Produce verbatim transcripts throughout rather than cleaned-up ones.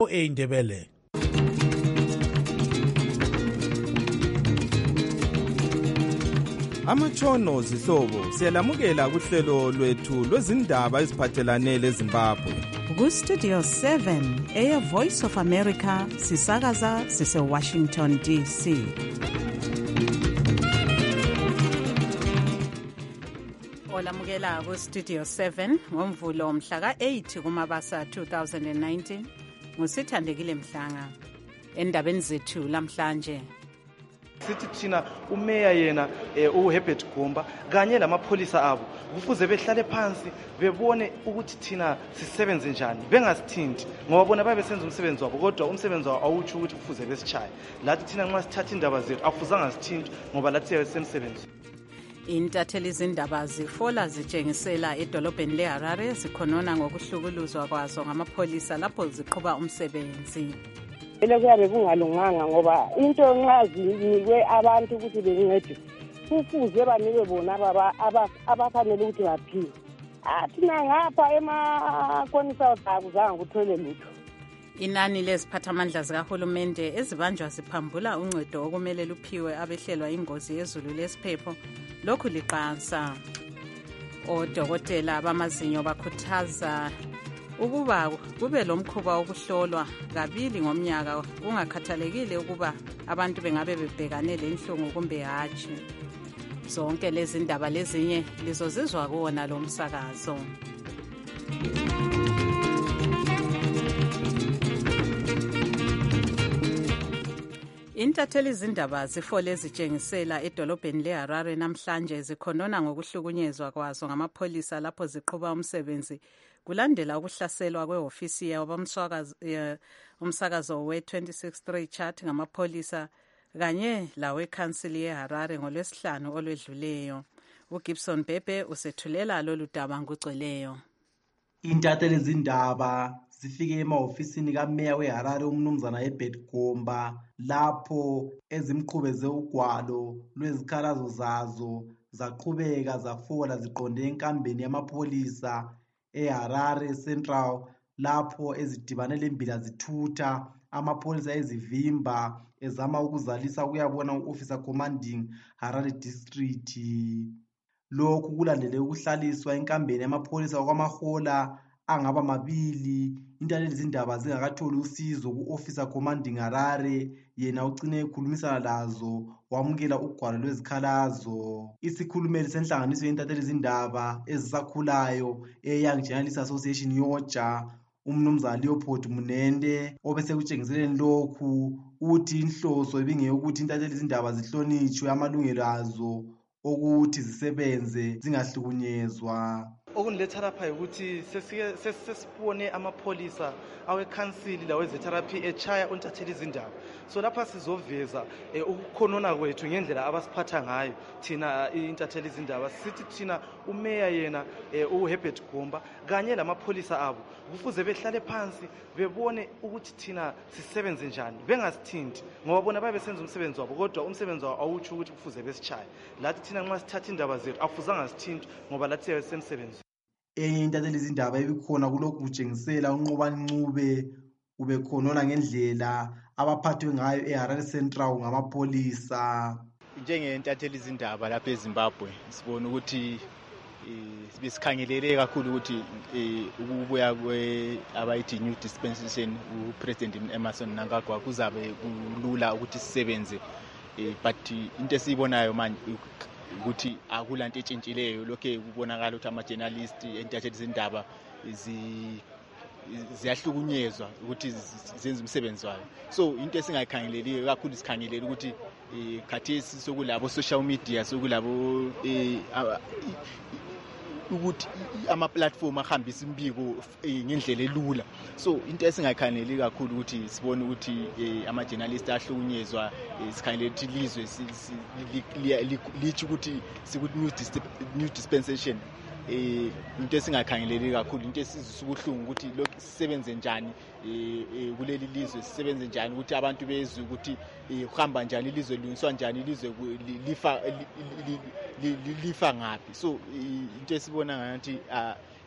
eindebele. Amatshono zihlobo siyalamukela kuhlelo lwethu lwezindaba eziphathelane leZimbabwe. Ku-Studio seven, Air Voice of America, sisakaza sise-Washington D C. Olamukela ku-Studio seven ngomvulo mhla ka-eight kuMabasa two thousand nineteen. Ngusithandekile Mhlanga. Endabeni zethu lamhlanje. Sithi thina umeya yena uHerbert Gomba kanye lamapholisa abo kufuze behlale phansi bebone ukuthi thina sisebenze njani bengasithinti ngoba bona babe senza umsebenzi wabo kodwa umsebenzi wabo awuthi ukuthi kufuze besitshaye lathi thina nxa sithatha indaba zethu afuzanga sithinti ngoba lathi siyasemsebenzi. Intatheli izindaba zifola zitshengisela edolobheni leHarare zikhonona ngokuhlukuluzwa kwazo ngamapholisa lapho ziqhuba umsebenzi. Kuyabe kungalunganga ngoba into nxa zinikwe abantu ukuthi bencede kufuze banikwe bona abafanele ukuthi baphile. Athina ngapha emakonisa akuzange kuthole lutho. Inani leziphathamandla zikahulumende ezibanjwa ziphambula uncedo okumele luphiwe abehlelwa ingozi yezulu lesiphepho lokhu liqansa. Odokotela bamazinyo bakhuthaza ukuba kube lomkhuba wokuhlolwa kabili ngomnyaka kungakhathalekile ukuba abantu bengabe bebhekane lenhlungu kumbe hatshi. Zonke lezi ndaba lezinye lizozizwa kuwona lo msakazo. Intatheli izindaba zifole zitshengisela edolobheni leHarare namhlanje zikhonona ngokuhlukunyezwa kwazo ngamapholisa lapho ziqhuba umsebenzi kulandela ukuhlaselwa kwehofisi yomsakazo we-twenty-six three chart ngamapholisa kanye lawekhansili yeHarare ngolwesihlanu olwedluleyo. uGibson Bebe usethulela lolu daba ngugcweleyo. Intatheli izindaba zifike emahofisini kameya weHarare umnumzana Herbert Gomba lapho ezimqhubeze ugwalo lwezikhalazo zazo zaqhubeka zafola ziqonde enkambeni yamapholisa eHarare Central lapho ezidibane lembila zithutha amapholisa ezivimba ezama ukuzalisa kuyabona u-Officer Commanding Harare District. Lokhu kulandele ukuhlaliswa enkambeni yamapholisa kwamahola angaba mabili intatheli izindaba zingakatholi usizo ku-Officer Commanding Harare yena ucine ekhulumisana lazo wamukela ugwalo lwezikhalazo. Isikhulumeli senhlanganiso yentatheli izindaba ezisakhulayo eYoung Journalists Association yoja umnumzana Leopold Munende obesekutshengiseleni lokhu uthi inhloso ibingeyokuthi intatheli izindaba zihlonitshwe amalungelo azo ukuthi zisebenze zingahlukunyezwa. Okunletha lapha ukuthi sesibone amapholisa awekhansili lawezetherapi echaya untatheli izindaba. So lapha sizoveza ukukhonona kwethu ngendlela abasiphatha ngayo thina intatheli izindaba. Sithi thina umeya yena uHerbert Gomba kanye lamapholisa abo kufuze behlale phansi bebone ukuthi thina sisebenze njani bengasithinti ngoba bona babe senza umsebenzi wabo kodwa umsebenzi wabo awuthi ukuthi kufuze besitshaye lathi thina nxa sithatha indaba zethu afuzanga sithinti ngoba lathi siyasemsebenzi. Enye intatheli izindaba ebikhona kulokhu kutshengisela unqobani ncube ubekhonona ngendlela abaphathwe ngayo eHarare Central ngamapholisa. Njengentatheli izindaba lapha eZimbabwe sibona ukuthi besikhangelele kakhulu ukuthi ukubuya kwe abayithi new dispensation uPresident Emmerson Mnangagwa kuzabe kulula ukuthi sisebenze but into esiyibonayo manje ukuthi akulanto etshintshileyo lokho kubonakala ukuthi ama-journalist entatheli izindaba ziyahlukunyezwa ukuthi zenze umsebenzi wayo. So into esingayikhangeleli kakhulu sikhangelela ukuthi khathesi sokulabo social media sokulabo ukuthi ama-platform ahambisa imbiko ngendlela elula. So into esingayikhangeleli kakhulu ukuthi sibone ukuthi ama-journalist ahlukunyezwa sikhangelela ukuthi ilizwe lithi ukuthi siku-new dispensation into esingakhangeleli kakhulu into esizisa ubuhlungu ukuthi lokhu sisebenze njani kuleli lizwe sisebenze njani ukuthi abantu bezwe ukuthi uhamba njani ilizwe liniswa njani ilizwe lifa lifa ngapi. So into esibona ngathi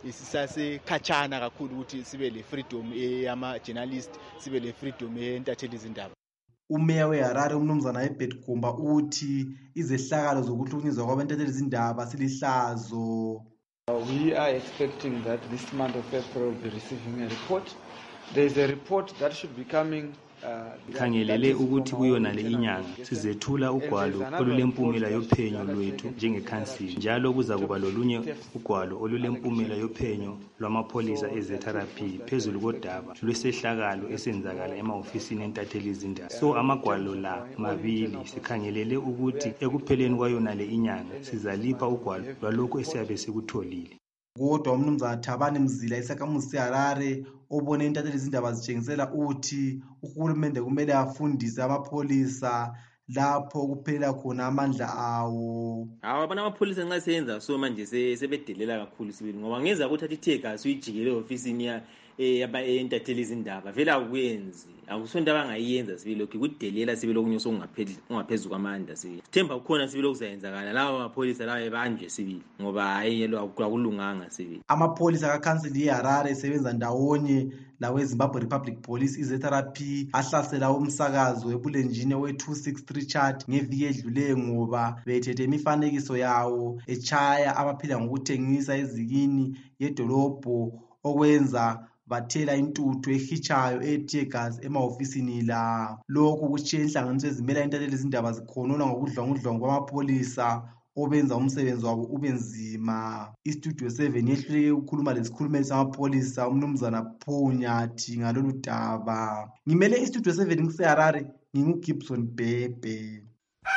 sisasekhatshana kakhulu ukuthi sibe le freedom yama-journalist, sibe le freedom yentatheli izindaba. Umeya weHarare umnumzana Herbert Gumba uthi izehlakalo zokuhlukunyezwa kwabentatheli izindaba silihlazo. We are expecting that this month of April will be receiving a report. There is a report that should be coming. Khangelele ukuthi kuyona le inyanga sizethula ugwalo olulempumela yophenyo lwethu njengekhansili, njalo kuza kuba lolunye ugwalo olulempumela yophenyo lwamapholisa eZ R P phezulu kodaba lwesehlakalo esenzakala emahofisini entatheli izindaba. So amagwalo la mabili sikhangelele ukuthi ekupheleni kwayona le inyanga sizalipha ugwalo lwalokho esiyabe sikutholile. Kodwa umnumzana Thabani Mzila isakhamuzi seHarare obone intatheli izindaba zitshengisela uthi uhulumende kumele afundise amapholisa lapho kuphelela khona amandla awo. Hawu abana amapholisa nxa seyenza so manje sebedelela kakhulu sibili ngoba ngeza ukuthi athi theka suyijikele ofisini ya yaba entatheli izindaba vela akuyenzi akusonto abangayiyenza sibili lokho kudelela sibili okunye sokungaphezulu ungaphezulu kwamandla sibili. Themba kukhona sibili okuzayenzakala lawa amapholisa lawa ebanjwe sibili ngoba hayelo akulunganga sibili. Amapholisa kaCouncil yeHarare esebenza ndawonye lawe Zimbabwe Republic Police iZ R P ahlasela umsakazo webulenjini we two sixty-three chart ngeviki edluleyo ngoba bethethe imifanekiso yawo echaya abaphila ngokuthengisa ezikini yedolobho okwenza bathela intuthu ehichayo ethi gas emahofisini la. Lokhu kutshiye inhlanganiso ezimela intatheli izindaba zikhonona ngokudlwangudlwa kwamapholisa obenza umsebenzi wabo ube nzima. iStudio seven yehluleke ukukhuluma lesikhulumeli samapholisa umnumzana Phonyathi ngalolu daba. Ngimele iStudio seven ngiseHarare nginguGibson Bhebhe.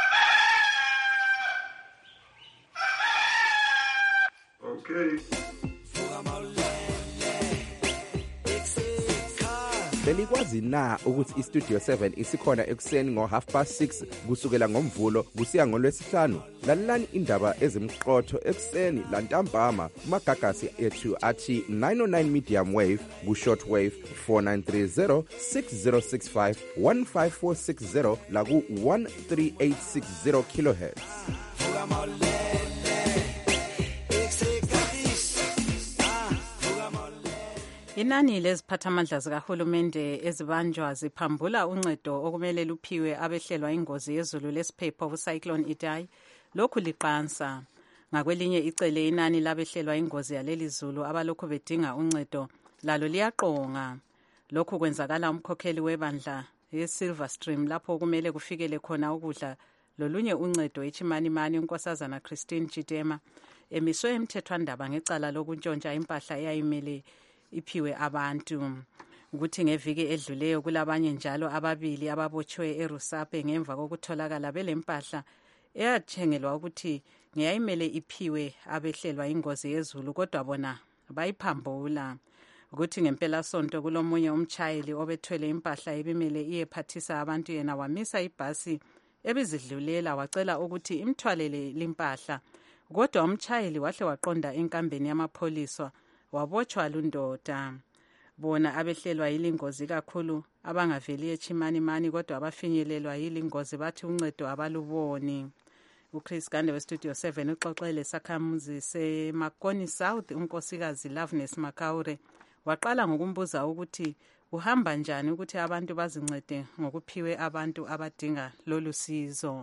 Okay. Belikwazi na ukuthi iStudio seven isikhona ekuseni ngo half past six kusukela ngomvulo kusiya ngolwesihlanu? Lalelani indaba ezimqotho ekuseni lantambama kumagagasi ethu athi nine oh nine medium wave ku short wave four nine three zero six zero six five one five four six zero la ku one three eight six zero kilohertz. Inani leziphathamandla zikahulumende ezibanjwa ziphambula uncedo okumele luphiwe abehlelwa ingozi yezulu lesiphepho uCyclone Idai. Lokhu liqansa. Ngakwelinye icele inani labehlelwa ingozi yaleli zulu abalokhu bedinga uncedo lalo liyaqonga. Lokhu kwenzakala umkhokheli webandla yeSilver Stream lapho kumele kufikele khona ukudla lolunye uncedo eChimanimani unkosazana Christine Chidema emiswe emthethwandaba ngecala lokuntshontsha impahla eyayimele iphiwe abantu. Ukuthi ngeviki edluleyo kulabanye njalo ababili ababotshwe eRusape ngemva kokutholakala belempahla eyathengelwa ukuthi ngeyayimele iphiwe abehlelwa ingozi yezulu kodwa bona bayiphambula. Ukuthi ngempela sonto kulomunye umchayeli obethwele impahla ebimele iyephathisa abantu yena wamisa ibhasi ebizidlulela wacela ukuthi imthwalele limpahla kodwa umchayeli wahle waqonda enkambeni yamapholisa wabotshwa lundoda. Bona abehlelwa yilingozi kakhulu abangaveli eChimanimani kodwa abafinyelelwa yilingozi bathi uncedo abaluboni. uChris Gande weStudio seven uxoxele sakhamuzi seMakoni South unkosikazi Loveness Makaure waqala ngokumbuza ukuthi uhamba njani ukuthi abantu bazincede ngokuphiwe abantu abadinga lolu sizo.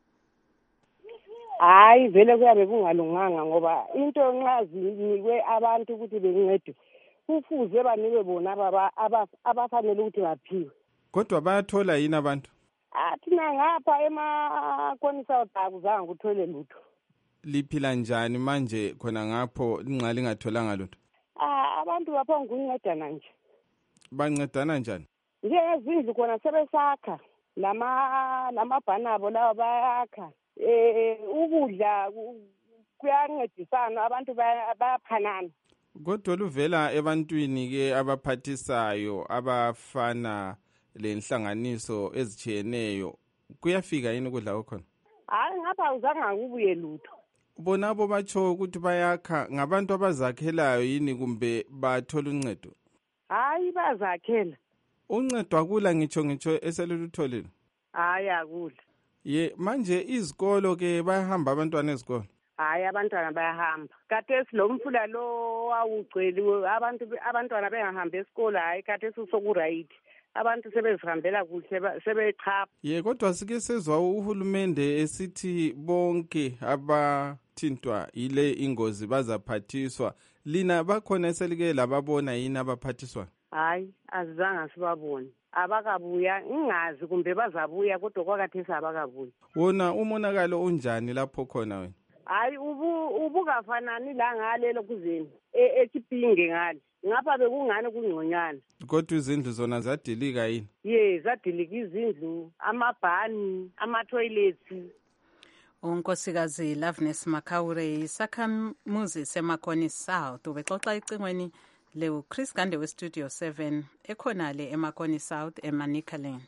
Hayi vele kuyabe kungalunganga ngoba into nxa zinikwe abantu ukuthi bencede kufuze banikwe bona baba abafanele ukuthi baphiwe. Kodwa bayathola yini abantu? Ah thina ngapha eMakoni South akuzange kuthole lutho. Liphila njani manje khona ngapho inxa lingatholanga lutho? Ah abantu bapha nguncedana nje. Bancedana njani? Njengezindlu khona sebesakha lama lamabhanabo lawa bayakha. Eh ukudla kuyancedisana abantu bayaphanana. Kodwa luvela ebantwini ke abaphathisayo abafana lenhlanganiso ezicheneyo kuyafika yini ukudla kokhona? Hayi ngapha uzange kubuye lutho. Bonabo batsho ukuthi bayakha ngabantu abazakhelayo yini kumbe bathola uncedo? Hayi bazakhela. Uncedo akula ngitsho ngitsho eselulutholile. Hayi akula. Ye manje izikolo ke bayahamba abantwana ezikolo. hayi abantwana bayahamba. Khathesi lo mfula lo wawugcwele abantu abantwana bengahambi esikole, hayi khathesi usoku-right. Abantu sebezihambela kuhle sebechapha. Ye kodwa sike sezwa uhulumende esithi bonke abathintwa ile ingozi bazaphathiswa. Lina bakhona eselike lababona yini abaphathiswa? Hayi azange sibabone. Abakabuya ingazi kumbe bazabuya kodwa kwakhathesi abakabuya. Wona umonakalo unjani lapho khona wena? Hayi ubu ubukafanani la ngale lokuzeni eKipinge ngale. Ngapha bekungani kungconyana. Kodwa izindlu zona zadilika yini? Ye zadilika izindlu, amabhani, ama-toilets. Unkosikazi Loveness Makaure isakhamuzi seMakoni South ubexoxa icingweni le Chris Gande we Studio seven ekhonale eMakoni South eManicaland.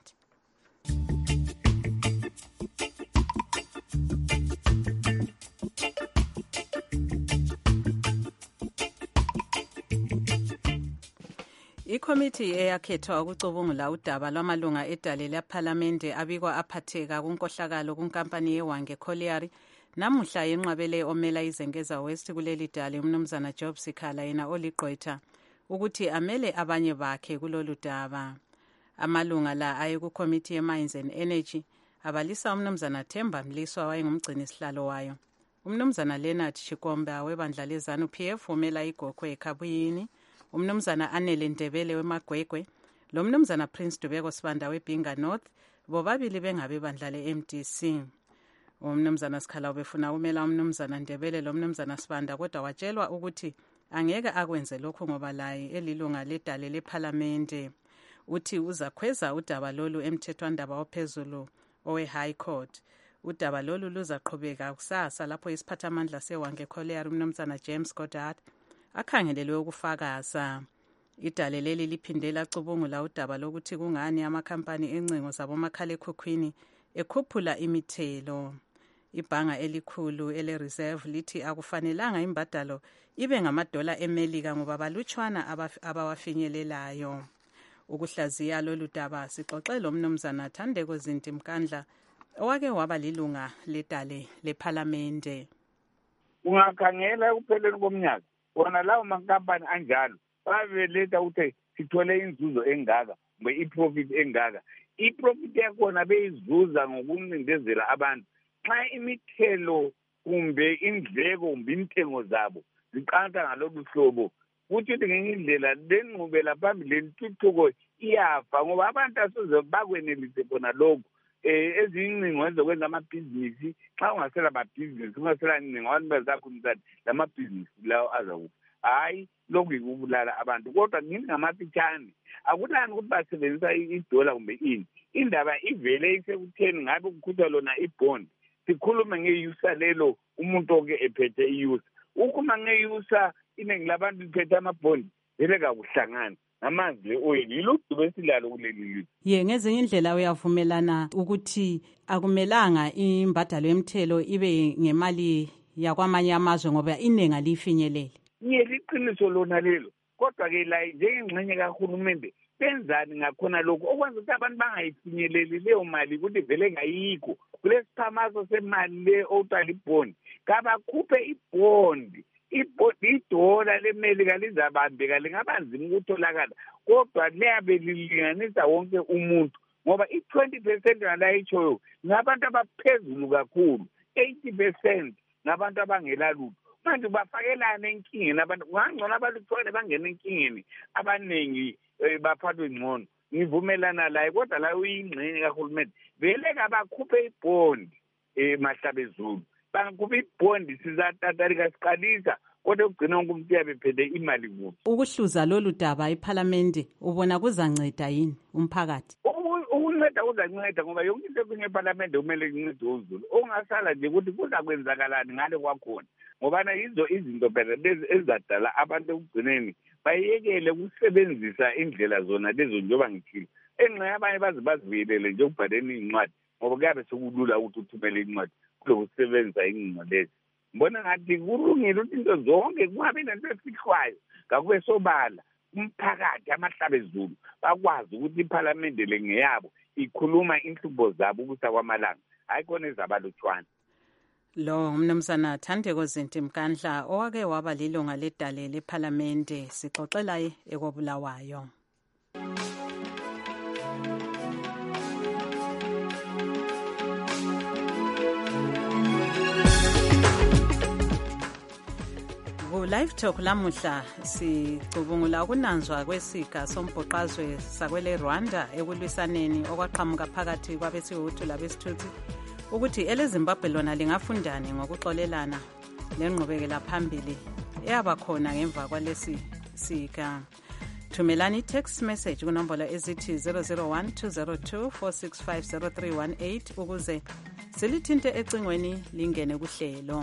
Ikomiti eyakhethwa ukucubungula udaba lwamalunga edale lephalamende abikwa aphatheka kunkohlakalo kunkampani yeWange Colliery namuhla yenqabele omela izengeza West kuleli dale umnumzana Job Sikhala yena oligqwetha ukuthi amele abanye bakhe kulolu daba. Amalunga la aye kukomiti ye-Mines and Energy abalisa umnumzana Themba Mliswa wayengumgcini sihlalo wayo. Umnumzana Leonard Chikomba webandla lezanu P F umela igokwe eKhabuyini. Umnumzana Anele Ndebele weMagwegwe, lo mnumzana Prince Dubeko Sibanda weBinga North, bobabili bengabe bandla le-M D C. Umnumzana Sikhala ubefuna umela umnumzana Ndebele lo mnumzana Sibanda kodwa watshelwa ukuthi angeke akwenze lokho ngoba laye elilunga ledale lephalamende. Uthi uzakhweza udaba lolu emthethwandaba ophezulu owe-High Court. Udaba lolu luzaqhubeka kusasa lapho isiphathamandla seWange Colliery umnumzana James Goddard akhangelelwe ukufakaza. Idale leli liphinde lacubungula udaba lokuthi kungani amakhampani encingo zabomakhalekhukhwini ekhuphula imithelo. Ibhanga elikhulu ele-reserve lithi akufanelanga imbadalo ibe ngamadola eMelika ngoba balutshwana abawafinyelelayo. Ukuhlaziya lolu daba sixoxe lo mnumzana Thandeko Zinti Mkandla owake waba lilunga ledale lephalamende. Ungakhangela ekupheleni komnyaka wona lawo mankampani anjalo babeletha ukuthi sithole inzuzo engaka mbe iprofit engaka. Iprofit yakhona beyizuza ngokuncindezela abantu. Xa imithelo kumbe indleko kumbe intengo zabo ziqanta ngalolu hlobo kuthi ngenye indlela lenqubela phambili lentuthuko iyafa ngoba abantu asoze bakwenelise bona lokho. Eh ezincingo ezokwenza amabhizinisi xa ungasela amabhizinisi ungasela incingo abantu bazakhulumisa lamabhizinisi lawo azakuba hayi lokhu ikubulala abantu kodwa ngini ngamafitshane akulani ukuthi basebenzisa idola kumbe ini indaba ivele isekutheni ngabe kukhutshwa lona ibond sikhulume ngeyusa lelo umuntu oke ephethe iyusa ukuma ngeyusa iningi labantu liphethe amabhondi vele kakuhlangana namanzi le-oil yiludube esilalo kuleli lizwe. Ye ngezinye indlela uyavumelana ukuthi akumelanga imbadalo yemthelo ibe ngemali yakwamanye amazwe ngoba iningi alifinyelele. Ye liqiniso lona lelo kodwa ke la njengengxenye kahulumende benzani ngakhona lokho okwenza ukuthi abantu bangayifinyeleli leyo mali ukuthi vele ngayikho kulesiphamaso semali le otala ibhondi kabakhuphe ibhondi idola leMelika lizabambeka lingabanzima ukutholakala kodwa liyabe lilinganisa wonke umuntu ngoba i-twenty percent ngalayitshoyo ngabantu abaphezulu kakhulu eighty percent ngabantu abangelalutho manje bafakelana enkingeni abantu kungangcono abalutshwane bangena enkingeni abaningi baphathwe ngcono ngivumelana laye kodwa la uyingxenye kahulumende vele kabakhuphe ibhondi emahlabezulu bangakhupha ibhondi sizatatarika siqalisa kodwa ukugcina wonke umuntu uyabe ephethe imali kuphi. Ukuhluza lolu daba ephalamende ubona kuzanceda yini umphakathi? Ukunceda kuzanceda ngoba yonke into kwenye ephalamende kumele kuncede uzulu ongasala nje ukuthi kuzakwenzakalani ngale kwakhona ngoba na yizo izinto phela lezi ezadala abantu ekugcineni bayekele ukusebenzisa indlela zona lezo njengoba ngithile engxe abanye baze bazivuyelele nje ukubhaleni incwadi ngoba kuyabe sekulula ukuthi uthumele incwadi kulokusebenzisa ingcingo lezi. Mbona ngathi kulungile ukuthi into zonke kungabi nento efihlwayo ngakube sobala umphakathi amahlabezulu bakwazi ukuthi iphalamende lengeyabo ikhuluma inhlubo zabo ukusa kwamalanga hayi kona ezabalutshwana. Lo umnumzana Thandeko Zinti Mkandla owake waba lilunga ledale leParlamente sixoxela ekobulawayo. Live Talk lamuhla sicubungula ukunanzwa kwesiga sombhoqazwe sakwele Rwanda ekulwisaneni okwaqhamuka phakathi kwabesiHutu labesitutsi ukuthi eleZimbabwe lona lingafundani ngokuxolelana lenqubekela phambili eyaba khona ngemva kwalesi siga. Thumelani text message kunombolo ezithi zero zero one two zero two four six five zero three one eight ukuze silithinte ecingweni lingene kuhlelo.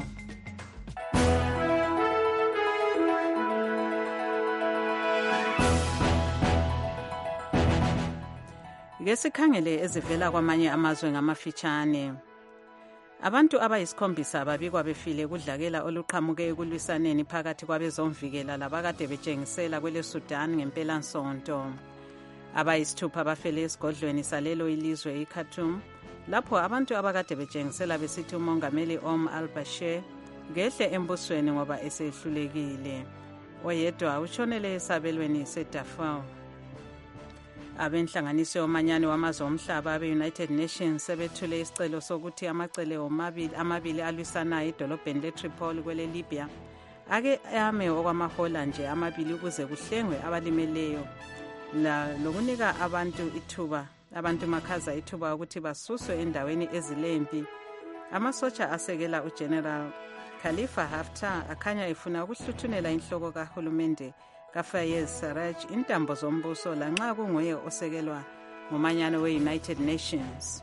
Ngesikhangele ezivela kwamanye amazwe ngamafitshane. Abantu abayisikhombisa babikwa befile kudlakela oluqhamuke ekulwisaneni phakathi kwabezomvikela labakade betshengisela kwele Sudan ngempela nsonto. Abayisithupha bafele esigodlweni salelo ilizwe iKhartoum lapho abantu abakade betshengisela besithi umongameli Omar al-Bashir ngehle embusweni ngoba esehlulekile. Oyedwa utshonele esabelweni seDarfur. Abenhlanganiso yomanyano wamazwe omhlaba abe-United Nations sebethule isicelo sokuthi amacele omabili amabili alwisanayo edolobheni leTripoli kwele Libya ake ame okwamahola nje amabili ukuze kuhlengwe abalimeleyo lokunika abantu ithuba abantu makhaza ithuba ukuthi basuswe endaweni ezilempi. Amasotsha asekela uGeneral Khalifa Haftar akhanya efuna ukuhluthunela inhloko kahulumende kaFayez Sarraj intambo zombuso lanxa kunguye osekelwa ngomanyano we-United Nations.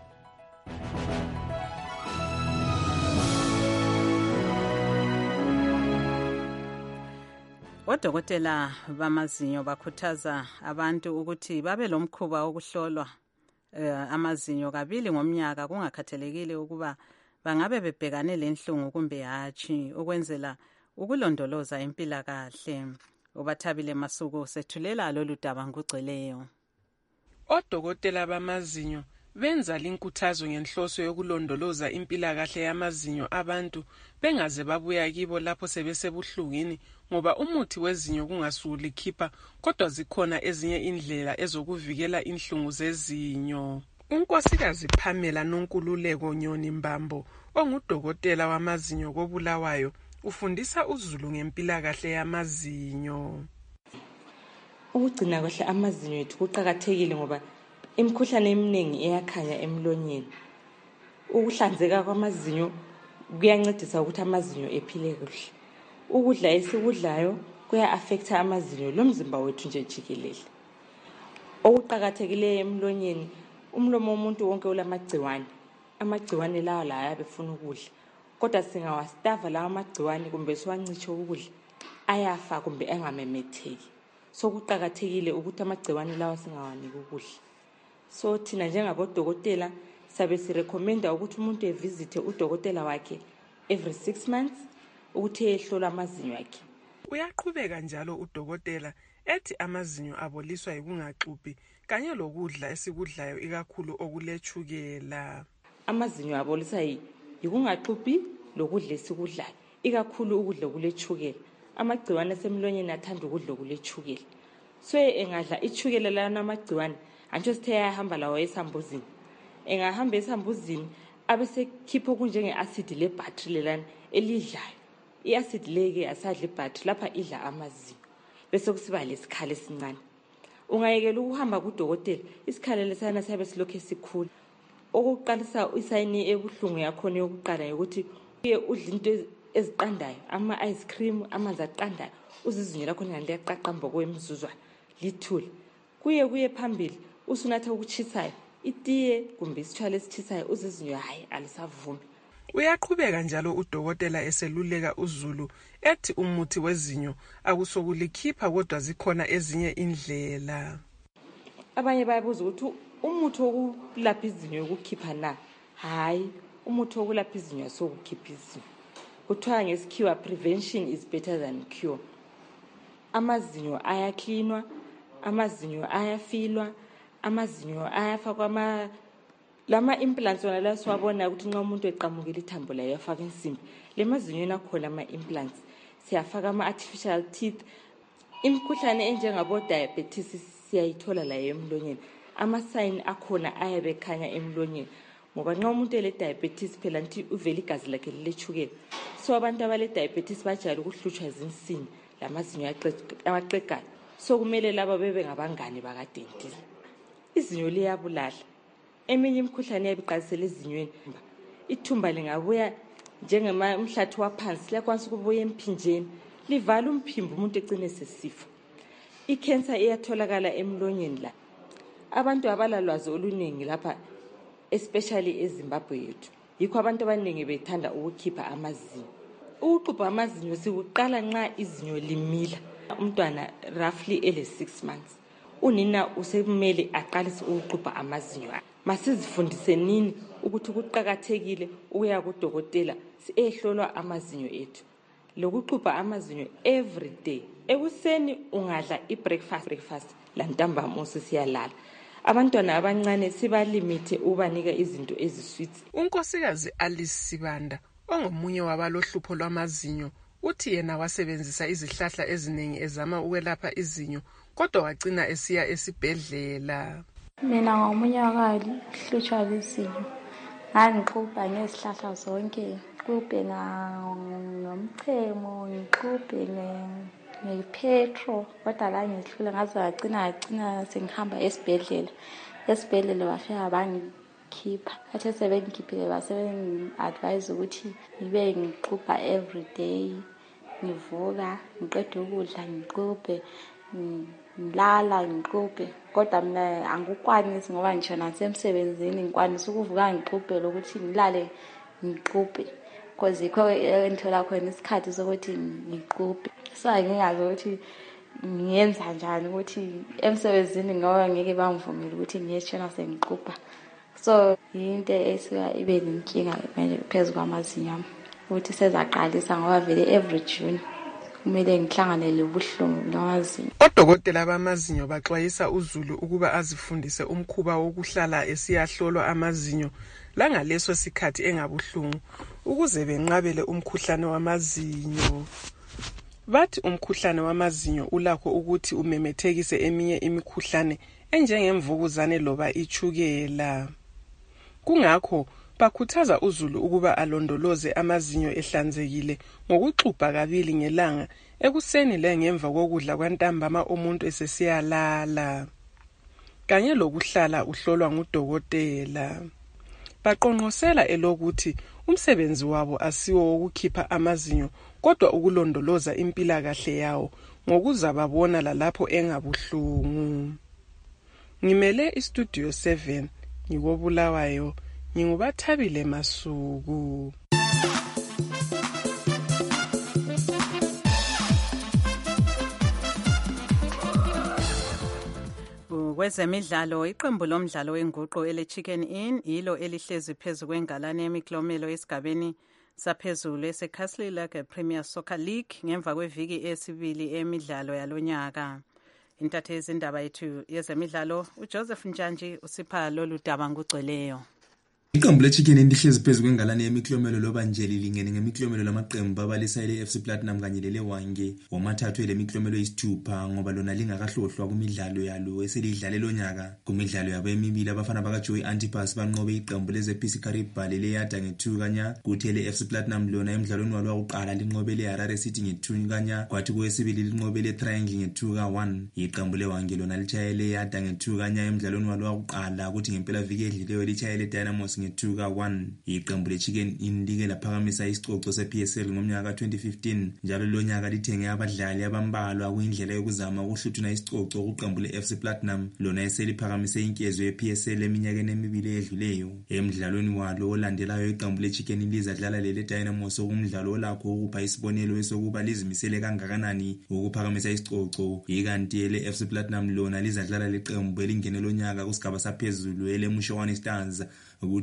Odokotela bamazinyo bakhuthaza abantu ukuthi babe lomkhuba wokuhlolwa uh, amazinyo kabili ngomnyaka kungakhathalekile ukuba bangabe bebhekane lenhlungu kumbe hatshi ukwenzela ukulondoloza impilakahle. Ubathabile Masuku sethulela lolu daba ngugcweleyo. Odokotela bamazinyo benza linkuthazo ngenhloso yokulondoloza impilakahle yamazinyo abantu bengaze babuya kibo lapho sebesebuhlungini ngoba umuthi wezinyo kungasulikhipha kodwa zikhona ezinye indlela ezokuvikela inhlungu zezinyo. Unkosikazi Pamela Nonkululeko Nyoni Mbambo ongudokotela wamazinyo koBulawayo ufundisa uZulu ngempilakahle yamazinyo. Ukugcina kahle amazinyo ethu kuqhakathekile ngoba imikhuhlane eminingi eyakhanya emlonyeni. Ukuhlanzeka kwamazinyo kuyancedisa ukuthi amazinyo ephile kuhle. Ukudla esikudlayo kuya affecta amazinyo lomzimba wethu nje jikelele. Okuqhakathekileyo emlonyeni umlomo womuntu wonke ulamagciwane. Amagciwane lawa la ayabefuna ukudla. Kodwa singawastava lawa amagciwane kumbe siwanciche ukudla ayafa kumbe engamemetheki. So kuqhakathekile ukuthi amagciwane lawa singawaniki ukudla. So thina njengabodokotela sabe sirecommenda ukuthi umuntu evisite udokotela wakhe every six months ukuthi ehlolwe amazinyo akhe. Uyaqhubeka njalo udokotela ethi amazinyo aboliswa yikungaxubhi kanye lokudla esikudlayo ikakhulu okulechukela. Amazinyo abolisa yikungaxubhi lokudla esikudlayo ikakhulu ukudla okulechukela. Amagciwane asemlonyeni athanda ukudla okulechukela. So engadla ichukela lana amagciwane antsho sithe yahamba lawo esambuzini. Engahamba esambuzini abese khipho kunjenge acid le battery lelana elidlayo. I-acid leke asadla ibattery lapha idla amazinyo. Bese kusiba lesikhala esincane. Ungayekela ukuhamba kudokotela isikhala lesana siyabe silokho esikhulu. Okuqalisa isayini ebuhlungu yakhona yokuqala ukuthi uye udla into eziqandayo ama ice cream amanzi aqandayo uzizinyo lakho ngani liyaqaqamba kwemizuzwana lithule. Kuye kuye phambili usunatha ukuchisayo itiye kumbe isitshwala esithisayo uzizinyo hayi alisavumi. Uyaqhubeka njalo udokotela eseluleka uZulu ethi umuthi wezinyo akusokulikhipha kodwa zikhona ezinye indlela. Abanye bayabuza ukuthi umuthi wokulapha izinyo ukukhipha na? Hayi, umuthi wokulapha izinyo asokukhipha izinyo. Kuthiwa ngesikhiwa prevention is better than cure. Amazinyo ayaklinwa, amazinyo ayafilwa, amazinyo ayafakwa ama Lama implants wona la siwabona ukuthi nxa umuntu eqamukile ithambo layo yafaka insimbi. Le mazinyweni akhona ama implants. Siyafaka ama artificial teeth. Imikhuhlane enjengabo diabetes siyayithola la emlonyeni. Ama sign akhona ayabe khanya emlonyeni. Ngoba nxa umuntu ele diabetes phela nti uvela igazi lakhe lilechukela. So abantu abale diabetes bajayele ukuhlutshwa izinsimbi lamazinyo aqeqayo. So kumele laba bebe ngabangane baka dentist. Izinyo liyabulala. Eminye imikhuhlane yabiqalisele ezinyweni. Ithumba lingabuya njengema umhlathi waphansi lakwanisa ukubuya emphinjeni. Livala umphimbo umuntu ecine sesifa. I-cancer iyatholakala emlonyeni la. Abantu abalalwazi oluningi lapha especially eZimbabwe yethu. Yikho abantu abaningi bethanda ukukhipha amazinyo. Ukuxubha amazinyo sikuqala nxa izinyo limila. Umntwana roughly ele six months. Unina usemele aqalise ukuxubha amazinyo. Masizifundise nini ukuthi kuqhakathekile ukuya kudokotela siyehlolwa amazinyo ethu. Lokuxubha amazinyo every day. Ekuseni ungadla i-breakfast breakfast lantambama usiyalala. Abantwana abancane sibalimite ubanika izinto ezisweet. Unkosikazi Alice Sibanda ongomunye wabalohlupho lwamazinyo uthi yena wasebenzisa izihlahla eziningi ezama ukwelapha izinyo kodwa wagcina esiya esibhedlela. Mina ngomunye wakali hlutshwa lizinyo. Ngangixubha ngezihlahla zonke, xubhe ngomchemo, ngixubhe ngepetro, kodwa la ngihlule ngaze wagcina wagcina sengihamba esibhedlela. Esibhedlela bafika bangikhipha. Athe sebengikhiphile basebengi-advise ukuthi ngibe ngixubha every day. Ngivuka, ngiqeda ukudla ngixubhe, ngilala ngixubhe. Kodwa mina angikwanisi ngoba ngisho nasemsebenzini ngikwanisa ukuvuka ngixubhe lokuthi ngilale ngixubhe. Because yikho engithola khona isikhathi sokuthi ngixubhe. So ngingazi ukuthi ngiyenza njani ukuthi emsebenzini ngoba ngeke bangivumele ukuthi ngiyeshona sengixubha. So into esika ibe nenkinga phezulu kwamazinyo ami ukuthi sezaqalisa ngoba vele every June kumele ngihlanganele ubuhlungu lwamazinyo. Odokotela bamazinyo baxwayisa uZulu ukuba azifundise umkhuba wokuhlala esiyahlolwa amazinyo langaleso sikhathi engabuhlungu ukuze benqabele umkhuhlane wamazinyo. Bathi umkhuhlane wamazinyo ulakho ukuthi umemethekise eminye imikhuhlane enjengemvukuzane loba ichukela. Kungakho bakhuthaza uZulu ukuba alondoloze amazinyo ehlanzekile ngokuxubha kabili ngelanga ekuseni lengemva kokudla kwantambama umuntu esesiyalala. Kanye lokuhlala uhlolwa ngudokotela. Baqonqosela elokuthi umsebenzi wabo asiwo wokukhipha amazinyo kodwa ukulondoloza impilakahle yawo ngokuzababona lalapho engabuhlungu. Ngimele istudio seven ngikobulawayo ngingubathabile Masuku. Kwezemidlalo iqembu lomdlalo wenguqu ele Chicken Inn yilo elihlezi phezulu kwengalane yemiklomelo esigabeni saphezulu eseCastle Lake Premier Soccer League ngemva kweviki esibili emidlalo yalonyaka. Intathe izindaba yethu yezemidlalo uJoseph Njanji usipha lolu daba ngugcweleyo. Iqembu leChicken Inn lihlezi phezulu kwengalane yemiklomelo loba nje lilingene ngemiklomelo lamaqembu abalisa ile F C Platinum kanye lele Wange womathathu elemiklomelo yisithupha ngoba lona lingakahlohlwa kumidlalo yalo eselidlale lonyaka. Kumidlalo yabo emibili abafana bakaJoy Antipas banqobe iqembu leze P C Karibale leyada nge-two kanya kuthi ele F C Platinum lona emidlalweni walo wokuqala linqobe le Harare City nge-two kanya kwathi kwesibili linqobe le Triangle nge-two ka one. Iqembu leWange lona litshayele yada nge-two kanya emidlalweni walo wokuqala kuthi ngempela viki edlileyo litshayele Dynamos nge-two ka one. Iqembu leChicken Inn like laphakamisa isicoco se-P S L ngomnyaka ka twenty fifteen njalo lo nyaka lithenge abadlali abambalwa kuyindlela yokuzama ukuhluthuna isicoco kuqembu le-F C Platinum lona eseliphakamise inkezo ye-P S L eminyakeni emibili edluleyo. Emidlalweni walo olandelayo iqembu leChicken Inn lizadlala lele Dynamos okumdlalo olakho ukupha isibonelo esokuba lizimisele kangakanani ukuphakamisa isicoco. Ikanti ele-F C Platinum lona lizadlala leqembu elingene lonyaka kusigaba saphezulu ele Mushawani Stars ukuthi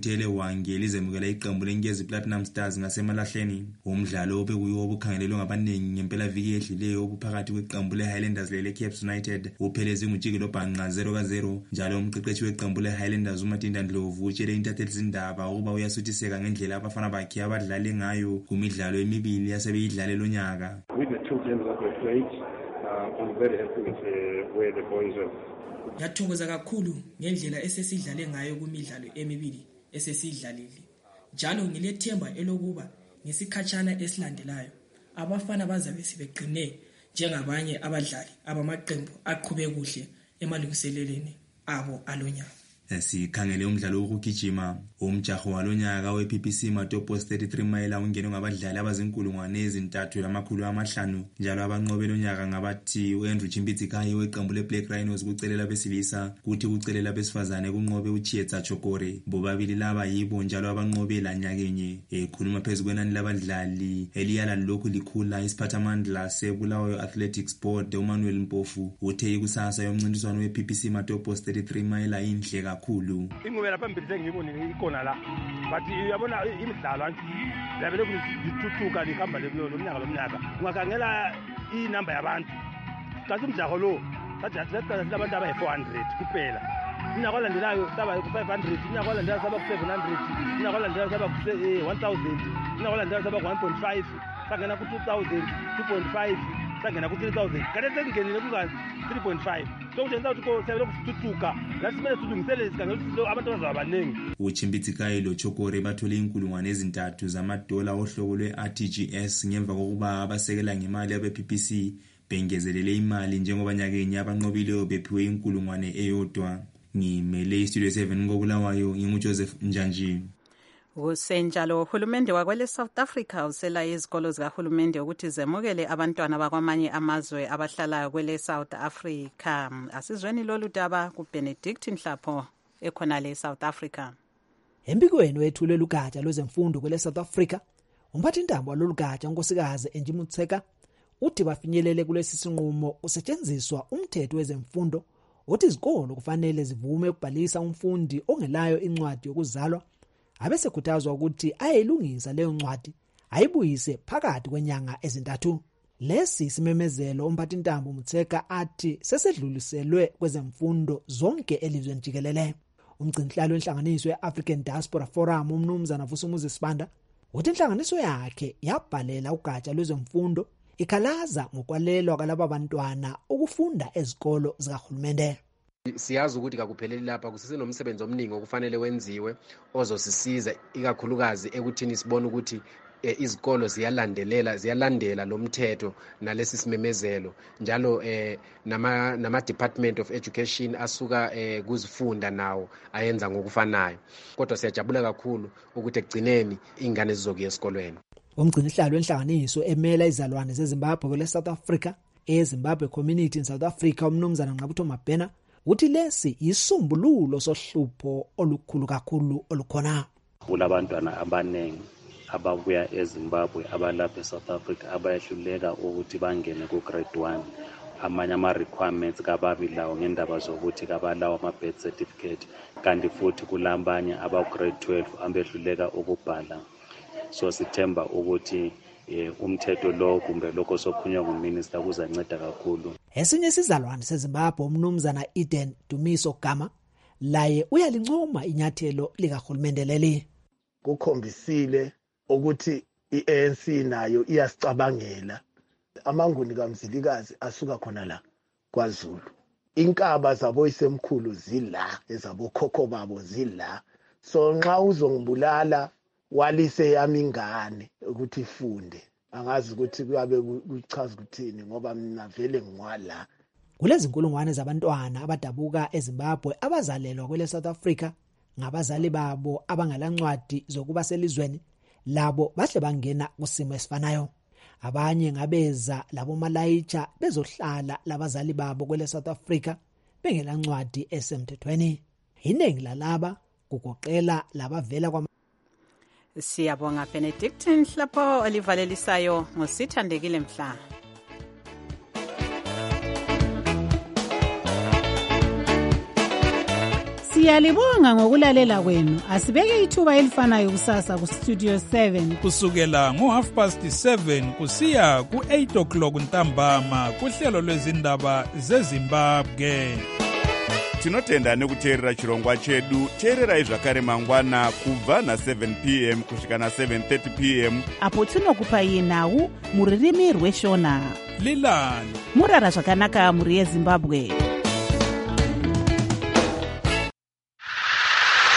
uthe Wange lizemukela iqembu leNkezi Platinum Stars ngasemalahleni. Umdlalo obekuyiwo obukhangelelwe ngabaningi ngempela viki edluleyo obuphakathi kweqembu leHighlanders leCaps United upheleze ngujikelo bhanqa zero ka zero, njalo umqeqeshi weqembu leHighlanders uMatinda Ndlovu utshele intatheli zindaba ukuba uyasuthiseka ngendlela abafana bakhe abadlale ngayo kumidlalo emibili yasebeyidlale lonyaka. With the two games that we played, uh, I'm very happy with uh, where the boys are. Ngiyathokoza kakhulu ngendlela esesidlale ngayo kumidlalo emibili esesidlalile. Njalo ngilethemba elokuba ngesikhatshana esilandelayo abafana bazabe sibeqine njengabanye abadlali abamaqembu aqhube kuhle emalungiseleleni abo alonyaka. Sikhangele umdlalo wokugijima umjaho walonyaka we-P P C Matopo thirty-three mile ungenwe ngabadlali abazinkulungwane ezintathu lamakhulu amahlanu, njalo abanqobe lonyaka ngabathi uAndrew Chimbitikayi weqembu leBlack Rhinos kucelela besilisa kuthi kucelela besifazane kunqobe uChietsa Chokore. Bobabili laba yibo njalo abanqobe lanyakenye. Ekhuluma phezu kwenani labadlali eliyala lokhu likhula isiphathamandla seBulawayo Athletics Board uManuel Mpofu uthe ikusasa yomncintiswano we-P P C Matopo thirty-three mile ayinhle kakhulu. Ingqubela phambili sengiyibonile ikona la, but uyabona imidlalo anti labele kuthuthuka lihamba lomnyaka lomnyaka ungakhangela inamba yabantu kasi umjaho lo sathi labantu abayi-four hundred kuphela. Unyaka olandelayo saba ku-five hundred, unyaka olandelayo saba ku-seven hundred, unyaka olandelayo saba ku-one thousand, unyaka olandelayo saba ku-one point five, sangena ku-two thousand, two point five, sangena ku-three thousand, kanti sekungenile kungani three point five. So kutshengisa ukuthi kusebele kusithuthuka la simele silungisele sikhangela ukuthi abantu bazaba baningi. uChimbitikayi loChokore bathole inkulungwane ezintathu zamadola ohlobo lwe-R T G S ngemva kokuba abasekela ngemali abe-P P C bengezelele imali njengoba nyakenye abanqobileyo bephiwe inkulungwane eyodwa. Ngimele iStudio seven ngokulawayo nginguJoseph Njanji. Kusenjalo uhulumende wakwele South Africa usela izikolo zikahulumende ukuthi zemukele abantwana bakwamanye amazwe abahlala kwele South Africa. Asizweni lolu daba kuBenedict Nhlapho ekhona le South Africa. Embikweni wethule lugatsha lwezemfundo kwele South Africa, umphathi intambo walolu gatsha unkosikazi Enjimutseka uthi bafinyelele kulesi sinqumo usetshenziswa umthetho wezemfundo uthi izikolo kufanele zivume ukubhalisa umfundi ongelayo incwadi yokuzalwa abese khuthazwa ukuthi ayilungisa leyo ncwadi ayibuyise phakathi kwenyanga ezintathu. Lesi simemezelo umphathi intambo Mutseka athi sesedluliselwe kwezemfundo zonke elizweni jikelele. Umgcinhlalo wenhlanganiso ye-African Diaspora Forum umnumzana Vusumuzi Sibanda uthi inhlanganiso yakhe yabhalela ugatsha lwezemfundo ikhalaza ngokwalelwa kwalaba bantwana ukufunda ezikolo zikahulumende. Siyazi ukuthi kakupheleli lapha kusesenomsebenzi omningi okufanele wenziwe ozosisiza ikakhulukazi ekuthini sibone ukuthi eh, izikolo ziyalandelela ziyalandela lomthetho nalesi simemezelo, njalo eh, nama nama Department of Education asuka eh, kuzifunda nawo ayenza ngokufanayo. Kodwa siyajabula kakhulu ukuthi ekugcineni ingane zizokuya esikolweni. Umgcinisihlalo wenhlanganiso emela izalwane zeZimbabwe kule South Africa eZimbabwe Community in South Africa umnumzana Nqabutho Mabhena uthi lesi yisumbululo sohlupho olukhulu kakhulu olukhona. Kulabantwana abanengi ababuya eZimbabwe abalapha eSouth Africa abayehluleka ukuthi bangene ku grade one. Amanye ama requirements kababi lawo ngendaba zokuthi kabalawo ama birth certificate, kanti futhi kulambanye aba grade twelve abehluleka ukubhala. So sithemba ukuthi umthetho lo kumbe lokho sokhunywa nguminister kuzanceda kakhulu. Esinye sizalwane seZimbabwe umnumzana Eden Dumiso Gama laye uyalincoma inyathelo likahulumende leli. Kukhombisile ukuthi i-A N C nayo iyasicabangela. Amanguni kaMzilikazi asuka khona la kwaZulu. Inkaba zabo isemkhulu zila, ezabo khokho babo zila. So nxa uzongibulala walise yami ingane ukuthi ifunde, angazi ukuthi kuyabe kuchaza ukuthini ngoba mina vele ngwala. Kulezi inkulungwane zabantwana abadabuka eZimbabwe abazalelwa kwele South Africa ngabazali babo abangalancwadi zokuba selizweni, labo bahle bangena kusimo esifanayo. Abanye ngabeza labo malayitsha bezohlala labazali babo kwele South Africa bengelancwadi esemthethweni. Iningi lalaba kugoqela labavela kwa Siyabonga Benedict Nhlapho olivalelisayo ngosithandekile mhla. Siyalibonga ngokulalela kwenu. Asibeke ithuba elifanayo kusasa ku Studio seven kusukela ngo half past seven kusiya ku eight o'clock ntambama kuhlelo lwezindaba zeZimbabwe. Tinotenda nekuteerera chirongwa chedu. Teererai zvakare mangwana kubva na seven p m kusvika na seven thirty p m apo tinokupai nhau muririmi rweshona. Lilani murara zvakanaka muri yeZimbabwe.